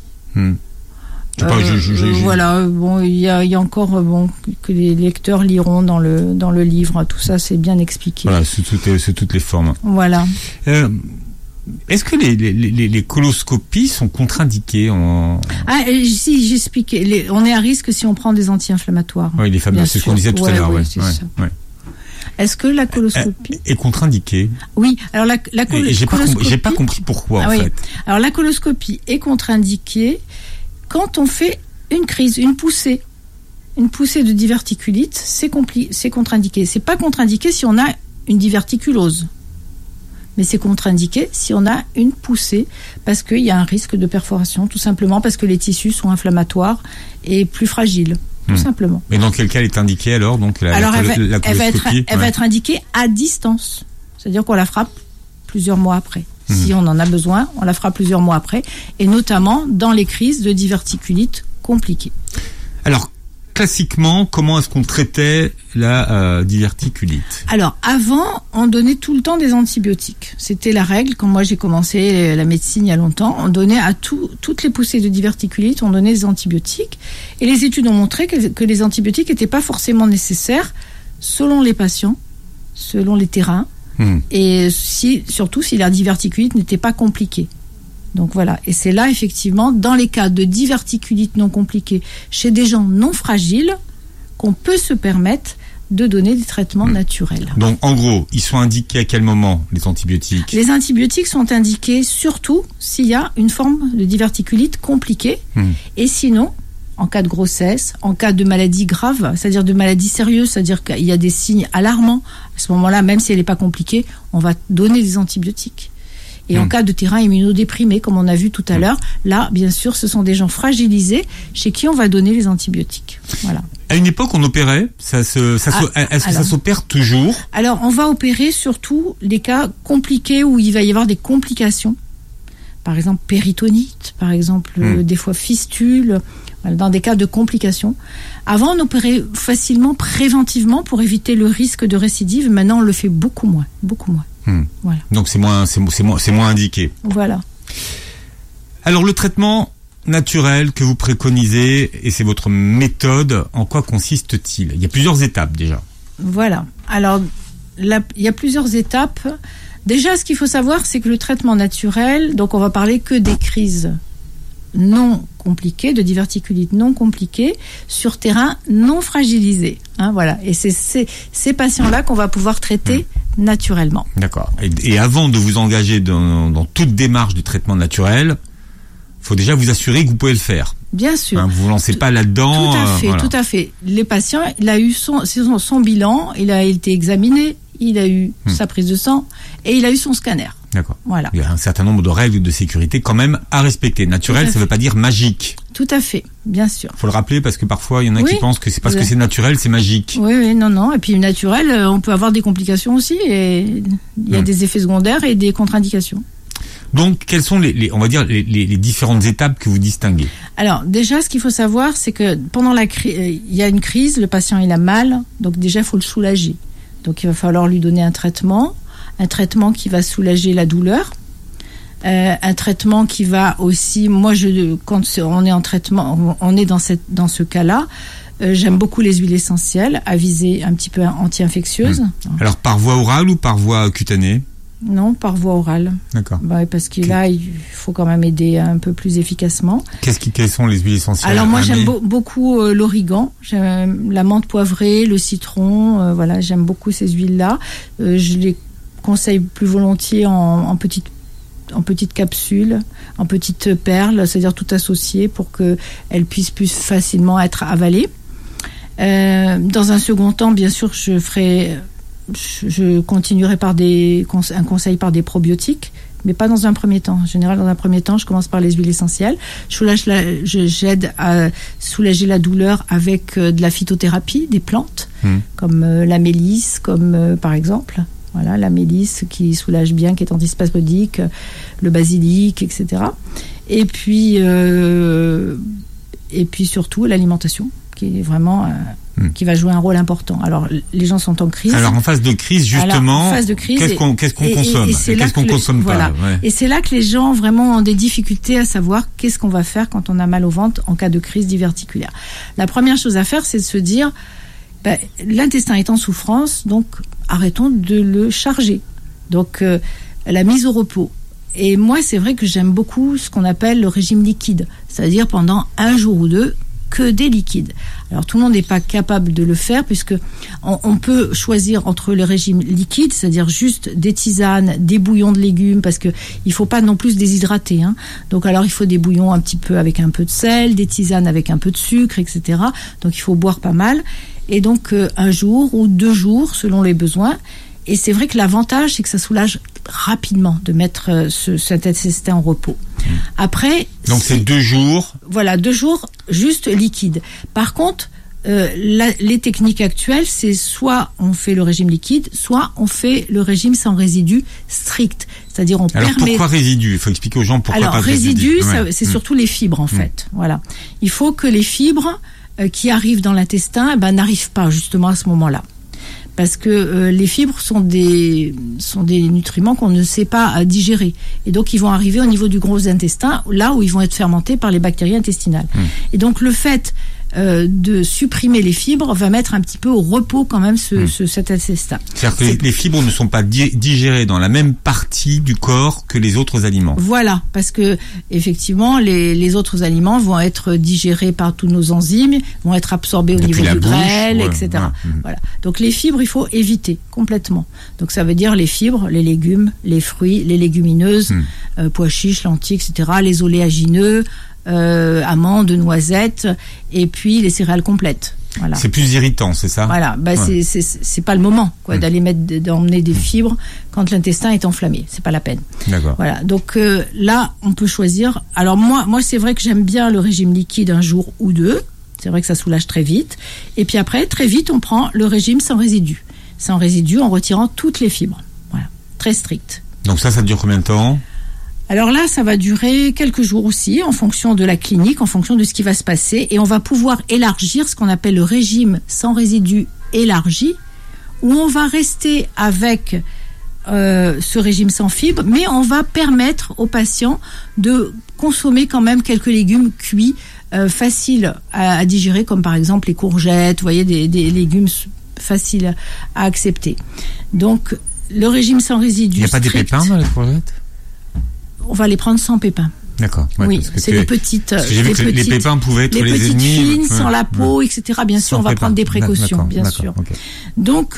Voilà, bon, il y a encore que les lecteurs liront dans le livre. Tout ça, c'est bien expliqué. Voilà, c'est toutes les formes. Voilà. Est-ce que les coloscopies sont contre-indiquées Si, j'explique. On est à risque si on prend des anti-inflammatoires. Oui, les fameux, c'est ce qu'on disait tout à l'heure. Ouais. Est-ce que la coloscopie est contre-indiquée? Oui. Alors la coloscopie. J'ai pas compris pourquoi en fait. Alors la coloscopie est contre-indiquée quand on fait une crise, une poussée de diverticulite, c'est contre-indiqué. C'est pas contre-indiqué si on a une diverticulose, mais c'est contre-indiqué si on a une poussée, parce qu'il y a un risque de perforation, tout simplement parce que les tissus sont inflammatoires et plus fragiles, tout simplement. Mais dans quel cas elle est indiquée alors, donc la coloscopie? Elle va être indiquée à distance, c'est-à-dire qu'on la fera plusieurs mois après. Si on en a besoin, on la fera plusieurs mois après, et notamment dans les crises de diverticulite compliquées. Alors, classiquement, comment est-ce qu'on traitait la diverticulite? Alors, avant, on donnait tout le temps des antibiotiques. C'était la règle. Quand moi j'ai commencé la médecine il y a longtemps, on donnait à toutes les poussées de diverticulite, on donnait des antibiotiques. Et les études ont montré que les antibiotiques n'étaient pas forcément nécessaires selon les patients, selon les terrains, et surtout si la diverticulite n'était pas compliquée. Donc voilà, et c'est là effectivement, dans les cas de diverticulite non compliquée, chez des gens non fragiles, qu'on peut se permettre de donner des traitements naturels. Donc en gros, ils sont indiqués à quel moment, les antibiotiques ? Les antibiotiques sont indiqués surtout s'il y a une forme de diverticulite compliquée, et sinon, en cas de grossesse, en cas de maladie grave, c'est-à-dire de maladie sérieuse, c'est-à-dire qu'il y a des signes alarmants, à ce moment-là, même si elle n'est pas compliquée, on va donner des antibiotiques. Et en cas de terrain immunodéprimé, comme on a vu tout à l'heure, là, bien sûr, ce sont des gens fragilisés chez qui on va donner les antibiotiques. Voilà. À une époque, on opérait. Est-ce que ça s'opère toujours ? Alors, on va opérer surtout les cas compliqués où il va y avoir des complications. Par exemple, péritonite, par exemple, des fois fistule, dans des cas de complications. Avant, on opérait facilement, préventivement, pour éviter le risque de récidive. Maintenant, on le fait beaucoup moins. Voilà. Donc c'est moins indiqué. Voilà. Alors le traitement naturel que vous préconisez, et c'est votre méthode, en quoi consiste-t-il ? Il y a plusieurs étapes déjà. Voilà. Alors il y a plusieurs étapes. Déjà, ce qu'il faut savoir, c'est que le traitement naturel, donc on va parler que des crises non compliquées, de diverticulite non compliquée, sur terrain non fragilisé. Voilà. Et c'est ces patients-là qu'on va pouvoir traiter naturellement. D'accord. Et avant de vous engager dans toute démarche du traitement naturel, il faut déjà vous assurer que vous pouvez le faire. Bien sûr. Vous ne vous lancez pas là-dedans. Tout à fait. Les patients, il a eu son bilan, il a été examiné, il a eu sa prise de sang et il a eu son scanner. D'accord. Voilà. Il y a un certain nombre de règles de sécurité quand même à respecter. Naturel, ça ne veut pas dire magique. Tout à fait, bien sûr. Faut le rappeler parce que parfois il y en a qui pensent que c'est parce que c'est naturel, c'est magique. Oui, non. Et puis naturel, on peut avoir des complications aussi et il y a des effets secondaires et des contre-indications. Donc, quelles sont les différentes étapes que vous distinguez ? Alors, déjà, ce qu'il faut savoir, c'est que pendant il y a une crise, le patient il a mal, donc déjà il faut le soulager. Donc il va falloir lui donner un traitement qui va soulager la douleur, un traitement qui va aussi, quand on est en traitement, on est dans ce cas-là, j'aime beaucoup les huiles essentielles à visée un petit peu anti-infectieuse. Alors par voie orale ou par voie cutanée ? Non, par voie orale. D'accord. Parce que là, il faut quand même aider un peu plus efficacement. Quelles sont les huiles essentielles ? Alors moi, j'aime beaucoup l'origan, j'aime la menthe poivrée, le citron, j'aime beaucoup ces huiles-là. Je les conseille plus volontiers en petites capsules, en petites perles, c'est-à-dire tout associé pour qu'elles puissent plus facilement être avalées. Dans un second temps, bien sûr, je continuerai par un conseil par des probiotiques, mais pas dans un premier temps. En général, dans un premier temps, je commence par les huiles essentielles. J'aide à soulager la douleur avec de la phytothérapie, des plantes, comme la mélisse, par exemple. Voilà, la mélisse qui soulage bien, qui est antispasmodique, le basilic, etc. Et puis surtout l'alimentation, qui est vraiment qui va jouer un rôle important. Alors les gens sont en crise. Alors en phase de crise, justement, qu'est-ce qu'on consomme et qu'est-ce qu'on consomme pas. Et c'est là que les gens vraiment ont des difficultés à savoir qu'est-ce qu'on va faire quand on a mal au ventre en cas de crise diverticulaire. La première chose à faire, c'est de se dire l'intestin est en souffrance, donc arrêtons de le charger. Donc la mise au repos. Et moi, c'est vrai que j'aime beaucoup ce qu'on appelle le régime liquide, c'est-à-dire pendant un jour ou deux, que des liquides. Alors tout le monde n'est pas capable de le faire puisque on peut choisir entre le régime liquide, c'est-à-dire juste des tisanes, des bouillons de légumes, parce que il faut pas non plus se déshydrater. Donc alors il faut des bouillons un petit peu avec un peu de sel, des tisanes avec un peu de sucre, etc. Donc il faut boire pas mal. Et donc un jour ou 2 jours selon les besoins. Et c'est vrai que l'avantage, c'est que ça soulage rapidement de mettre cet intestin en repos. Après, donc c'est 2 jours. Voilà, 2 jours juste liquide. Par contre, les techniques actuelles, c'est soit on fait le régime liquide, soit on fait le régime sans résidus strict. C'est-à-dire on permet. Alors pourquoi résidus ? Il faut expliquer aux gens pourquoi pas de résidus. C'est surtout les fibres en fait. Voilà. Il faut que les fibres qui arrivent dans l'intestin, n'arrivent pas justement à ce moment-là. Parce que les fibres sont des nutriments qu'on ne sait pas digérer. Et donc, ils vont arriver au niveau du gros intestin, là où ils vont être fermentés par les bactéries intestinales. Et donc, le fait de supprimer les fibres va mettre un petit peu au repos quand même cet intestin. C'est-à-dire que les fibres ne sont pas digérées dans la même partie du corps que les autres aliments. Voilà, parce que effectivement les autres aliments vont être digérés par tous nos enzymes, vont être absorbés au niveau du grêle, etc. Voilà. Donc les fibres, il faut éviter complètement. Donc ça veut dire les fibres, les légumes, les fruits, les légumineuses, pois chiches, lentilles, etc. Les oléagineux, amandes, noisettes, et puis les céréales complètes. Voilà. C'est plus irritant, c'est ça? Voilà, c'est pas le moment d'emmener des fibres quand l'intestin est enflammé, c'est pas la peine. D'accord. Voilà. Donc là, on peut choisir. Alors moi c'est vrai que j'aime bien le régime liquide un jour ou deux. C'est vrai que ça soulage très vite. Et puis après, très vite, on prend le régime sans résidus. Sans résidus, en retirant toutes les fibres. Voilà, très strict. Donc ça dure combien de temps? Alors là, ça va durer quelques jours aussi, en fonction de la clinique, en fonction de ce qui va se passer. Et on va pouvoir élargir ce qu'on appelle le régime sans résidus élargi, où on va rester avec ce régime sans fibres, mais on va permettre aux patients de consommer quand même quelques légumes cuits, faciles à digérer, comme par exemple les courgettes, vous voyez, des légumes faciles à accepter. Donc, le régime sans résidus. Il n'y a pas des pépins dans les courgettes? On va les prendre sans pépins. D'accord. Ouais, oui, c'est les petites. J'ai vu que les pépins pouvaient être les petites ennemis. Fines, sans la peau, etc. Bien sûr, on va prendre des précautions, bien sûr. Okay. Donc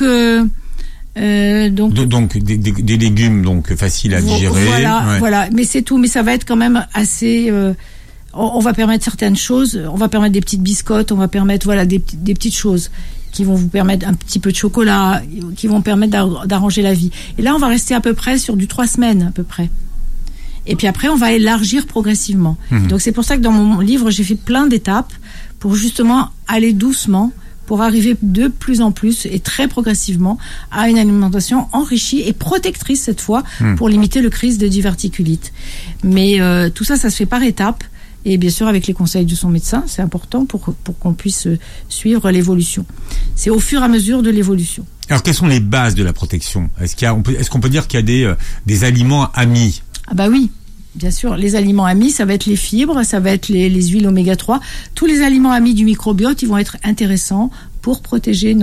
des légumes donc faciles à digérer. Voilà. Mais c'est tout. Mais ça va être quand même assez. On va permettre certaines choses. On va permettre des petites biscottes. On va permettre des petites choses qui vont vous permettre un petit peu de chocolat, qui vont permettre d'arranger la vie. Et là, on va rester à peu près sur du 3 semaines à peu près. Et puis après, on va élargir progressivement. Donc c'est pour ça que dans mon livre, j'ai fait plein d'étapes pour justement aller doucement, pour arriver de plus en plus et très progressivement à une alimentation enrichie et protectrice cette fois, pour limiter le crise de diverticulite. Mais tout ça se fait par étapes. Et bien sûr, avec les conseils de son médecin, c'est important pour qu'on puisse suivre l'évolution. C'est au fur et à mesure de l'évolution. Alors, quelles sont les bases de la protection? Est-ce qu'on peut dire qu'il y a des aliments amis? Ah bah oui, bien sûr. Les aliments amis, ça va être les fibres, ça va être les huiles oméga 3. Tous les aliments amis du microbiote, ils vont être intéressants pour protéger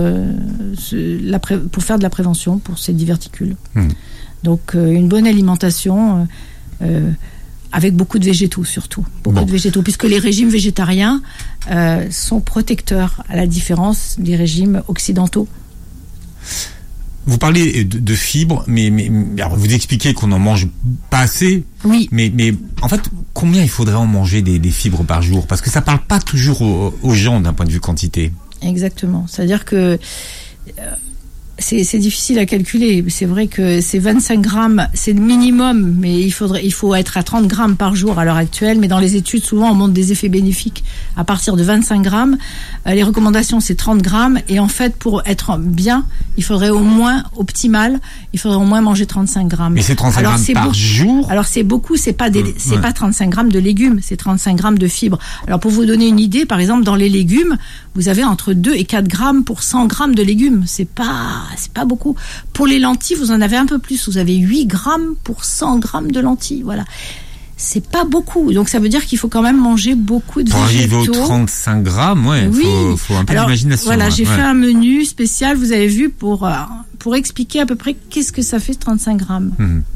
pour faire de la prévention pour ces diverticules. Donc, une bonne alimentation... avec beaucoup de végétaux surtout, de végétaux, puisque les régimes végétariens sont protecteurs, à la différence des régimes occidentaux. Vous parlez de fibres, mais alors vous expliquez qu'on n'en mange pas assez. Oui. Mais en fait, combien il faudrait en manger des fibres par jour? Parce que ça parle pas toujours aux gens d'un point de vue quantité. Exactement. C'est-à-dire que c'est difficile à calculer. C'est vrai que c'est 25 grammes, c'est le minimum, mais il faut être à 30 grammes par jour à l'heure actuelle. Mais dans les études, souvent, on montre des effets bénéfiques à partir de 25 grammes. Les recommandations, c'est 30 grammes. Et en fait, pour être bien, il faudrait au moins, optimal, il faudrait au moins manger 35 grammes. Mais c'est 35 grammes par jour? Alors, c'est beaucoup, c'est pas 35 grammes de légumes, c'est 35 grammes de fibres. Alors, pour vous donner une idée, par exemple, dans les légumes, vous avez entre 2 et 4 grammes pour 100 grammes de légumes. C'est pas beaucoup. Pour les lentilles, vous en avez un peu plus. Vous avez 8 grammes pour 100 grammes de lentilles. Voilà. C'est pas beaucoup. Donc, ça veut dire qu'il faut quand même manger beaucoup de végétaux. Pour arriver aux 35 grammes, oui. faut un peu d'imagination. Voilà, j'ai fait un menu spécial, vous avez vu, pour expliquer à peu près qu'est-ce que ça fait 35 grammes.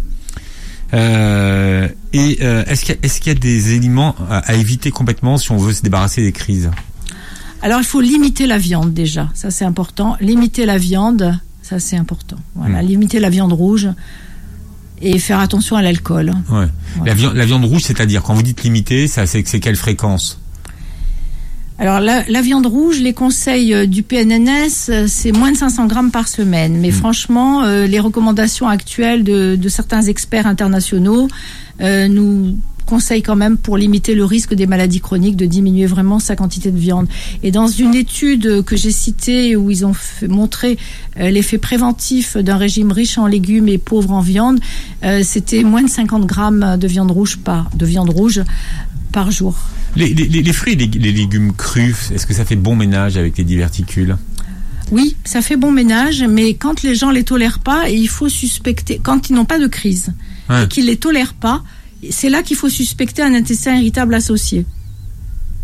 Est-ce qu'il y a des aliments à éviter complètement si on veut se débarrasser des crises? Alors, il faut limiter la viande déjà. Ça, c'est important. Limiter la viande, ça, c'est important. Voilà, limiter la viande rouge et faire attention à l'alcool. Ouais. Voilà. La viande rouge, c'est-à-dire, quand vous dites limiter, c'est quelle fréquence? Alors, la viande rouge, les conseils du PNNS, c'est moins de 500 grammes par semaine. Mais franchement, les recommandations actuelles de certains experts internationaux nous conseillent quand même, pour limiter le risque des maladies chroniques, de diminuer vraiment sa quantité de viande. Et dans une étude que j'ai citée, où ils ont montré l'effet préventif d'un régime riche en légumes et pauvre en viande, c'était moins de 50 grammes de viande rouge par jour. Les fruits et les légumes crus, est-ce que ça fait bon ménage avec les diverticules? Oui, ça fait bon ménage, mais quand les gens les tolèrent pas, il faut suspecter, quand ils n'ont pas de crise et qu'ils les tolèrent pas, c'est là qu'il faut suspecter un intestin irritable associé.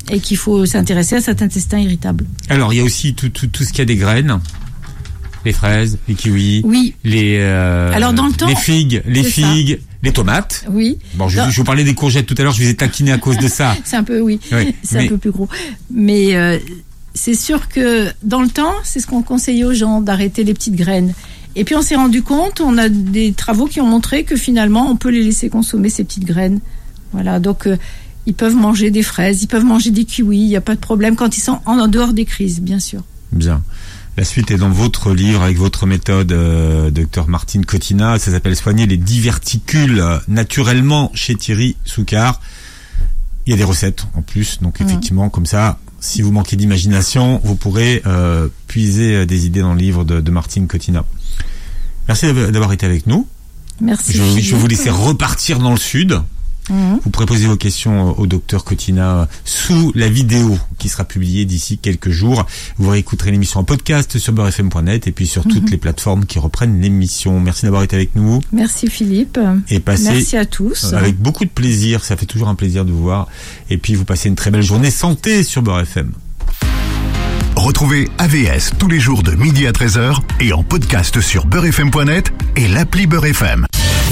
Et qu'il faut s'intéresser à cet intestin irritable. Alors, il y a aussi tout ce qui a des graines. Les fraises, les kiwis, oui. Alors dans le temps, les figues, les tomates. Oui. Bon, je vous parlais des courgettes tout à l'heure, je vous ai taquiné à cause de ça. C'est un peu, un peu plus gros. Mais c'est sûr que dans le temps, c'est ce qu'on conseillait aux gens, d'arrêter les petites graines. Et puis on s'est rendu compte, on a des travaux qui ont montré que finalement, on peut les laisser consommer, ces petites graines. Voilà, donc ils peuvent manger des fraises, ils peuvent manger des kiwis, il n'y a pas de problème quand ils sont en dehors des crises, bien sûr. Bien. La suite est dans votre livre avec votre méthode, Dr Martine Cotina. Ça s'appelle Soigner les diverticules naturellement chez Thierry Soucard. Il y a des recettes en plus, donc effectivement, comme ça, si vous manquez d'imagination, vous pourrez puiser des idées dans le livre de Martine Cotina. Merci d'avoir été avec nous. Merci. Je vais vous laisser repartir dans le sud. Vous pourrez poser vos questions au docteur Cotina sous la vidéo qui sera publiée d'ici quelques jours. Vous réécouterez l'émission en podcast sur beurrefm.net et puis sur toutes les plateformes qui reprennent l'émission. Merci d'avoir été avec nous. Merci Philippe. Et merci à tous. Avec beaucoup de plaisir, ça fait toujours un plaisir de vous voir. Et puis vous passez une très belle journée santé sur Beurre FM. Retrouvez AVS tous les jours de midi à 13h et en podcast sur beurrefm.net et l'appli Beurre FM.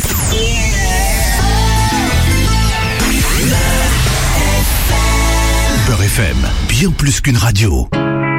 Beurre FM, bien plus qu'une radio.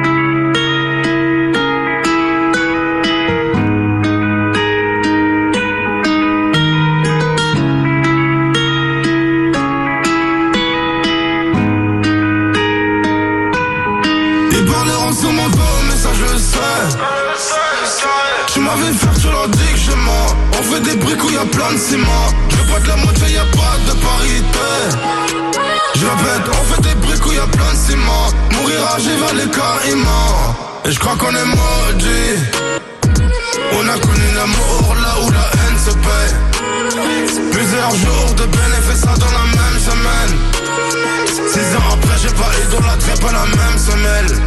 Ils parleront sur mon dos, mais ça je le sais. Tu m'avais fait, tu leur dis que je mens. On fait des briques où y a plein de ciment. Je veux pas de la moitié, y a pas de parité. Je répète, on fait des briques où y a plein de ciment. Mourira, j'y vais les carrément. Et je crois qu'on est maudits. On a connu l'amour là où la haine se paie. Plusieurs jours de bénéfices dans la même semaine. 6 ans après, j'ai pas idolâtré, pas la même semelle.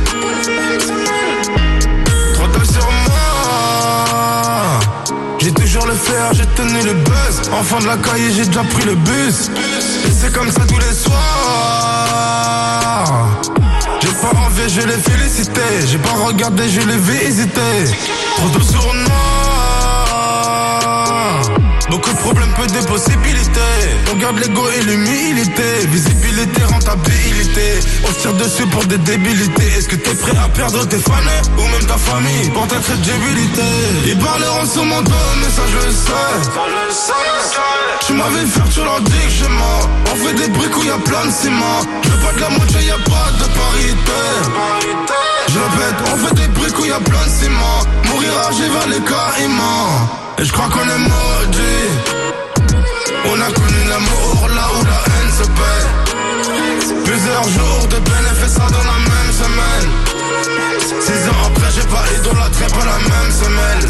Trop de sur moi. J'ai toujours le fer, j'ai tenu le buzz. Enfant de la cahier, j'ai déjà pris le bus. Et c'est comme ça tous les soirs. J'ai pas envie, je l'ai félicité. J'ai pas regardé, je l'ai visité. Trop de sur moi. Beaucoup de problèmes, peu de possibilités. On garde l'ego et l'humilité. Visibilité, rentabilité. On se tire dessus pour des débilités. Est-ce que t'es prêt à perdre tes fans ou même ta famille pour ta crédibilité? Ils parleront sur mon dos, mais ça je le sais. Tu m'avais fait, tu leur dis que je mens. On fait des briques où y a plein de ciment. Je veux pas de la moitié, y a pas de parité. Je répète, on fait des briques où y a plein de ciment. Mourira, j'y vais les carrément. Et je crois qu'on est maudits. On a connu l'amour là où la haine se paie. Plusieurs jours de bénéfices dans la même semaine. 6 ans après, j'ai pas idolâtré, pas la même semelle.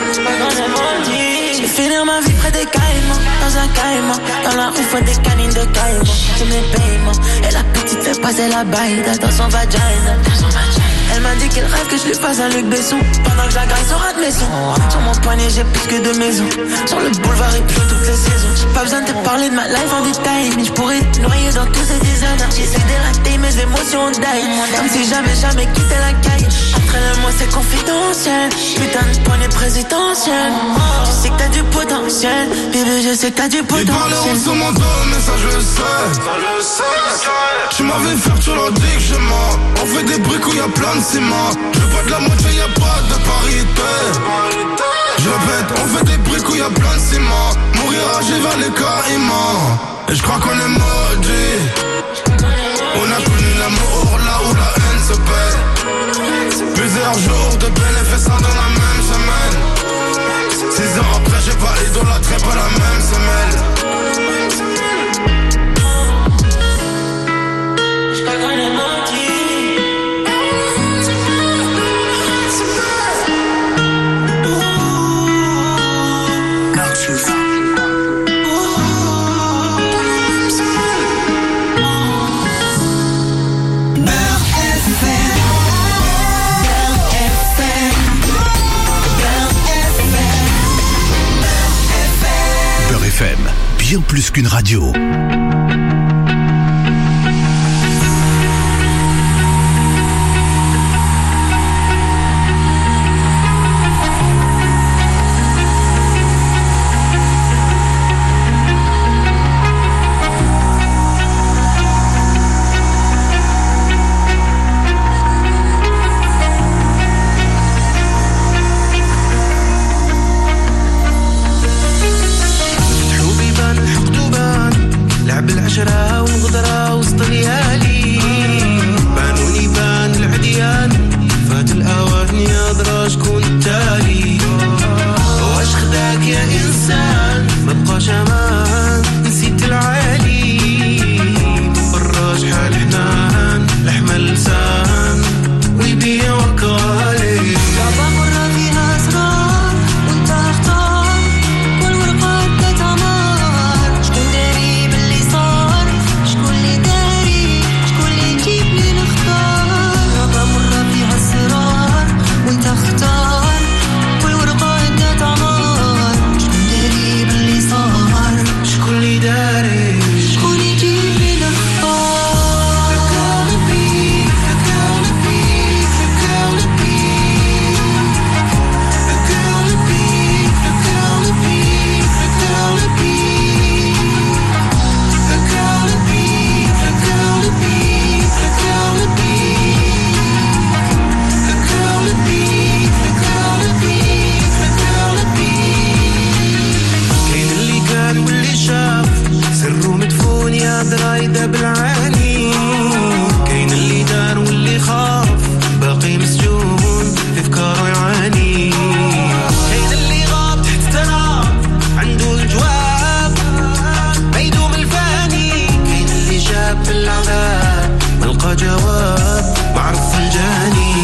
Je vais finir ma vie près des caïmans, dans un caïman. Dans la ouf des canines de caïmans. J'ai mes paiements. Et la petite fait passer la baïda dans son vagina. Elle m'a dit qu'elle rêve que je lui fasse un Luc Besson. Pendant que j'agresse sur de maison. Sur mon poignet j'ai plus que 2 maisons. Sur le boulevard il pleut toutes les saisons. J'ai pas besoin de te parler de ma life en détail. Mais je pourrais te noyer dans tous ces désordres. J'essaie d'élater mes émotions die. Comme si jamais quitté la caille. Entre elle et moi c'est confidentiel. Putain de poignée présidentielle. Je sais que t'as du potentiel. Bébé je sais que t'as du potentiel. Ils parleront sur mon dos mais ça je le sais. Tu m'avais fait, tu leur dis que je mens. On fait des briques où y a plein de ciment. Je veux pas de la moitié, y a pas de parité. Je répète, on fait des briques où y a plein de ciment. Mourira, j'y vais les carrément. Et je crois qu'on est maudits. On a connu l'amour là où la haine se paie. Plusieurs jours de bénéfices dans la même semaine. 6 ans après, j'ai pas idolâtré, pas la même semelle. Je crois qu'on est maudits. Beurre FM, bien plus qu'une radio. بدا بالعاني كاين اللي دار واللي خاف باقي مسجون في فكاره يعاني كاين اللي غاب تحت تراب عنده الجواب ما يدوم الفاني كاين اللي جاب بالعذاب ملقى جواب معرف الجاني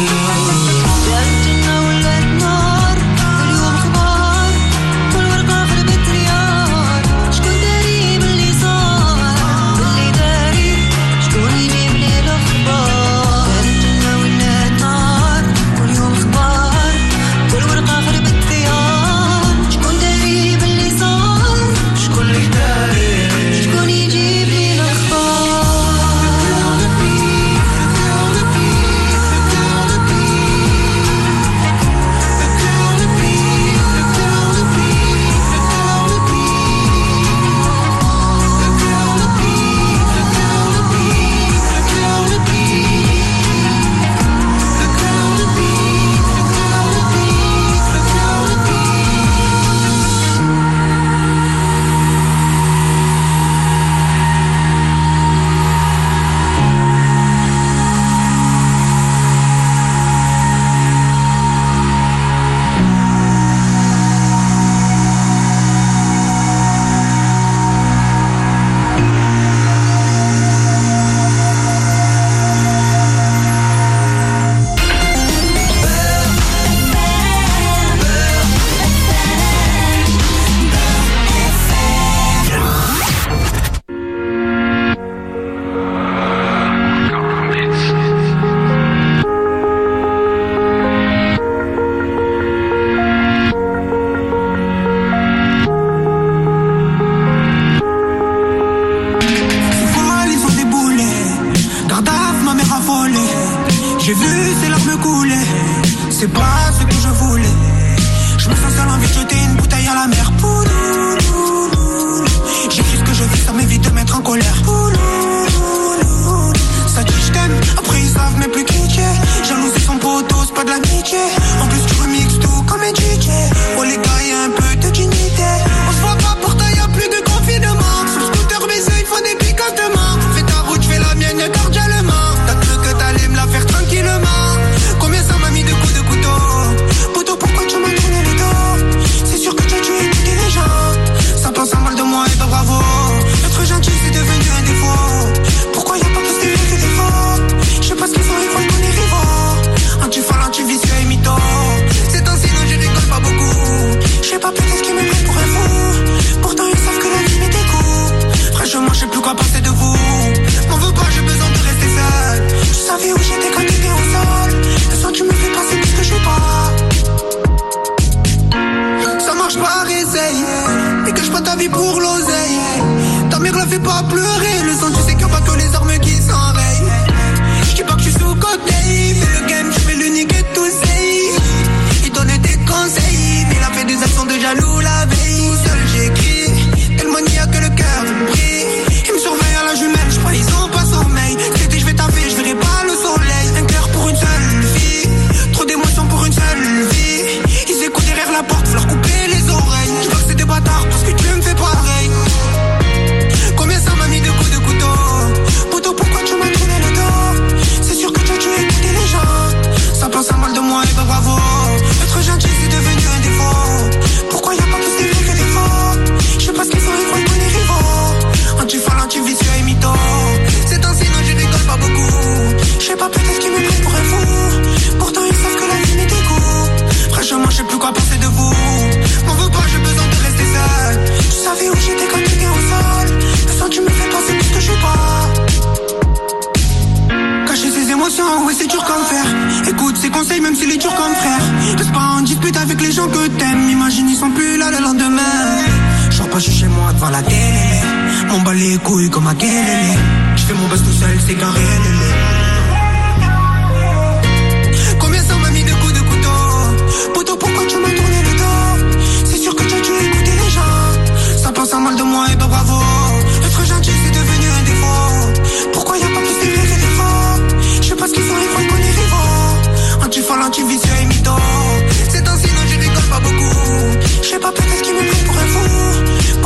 Mon bas les couilles comme à Guélélé. J'fais mon buzz tout seul, c'est carré, lélé.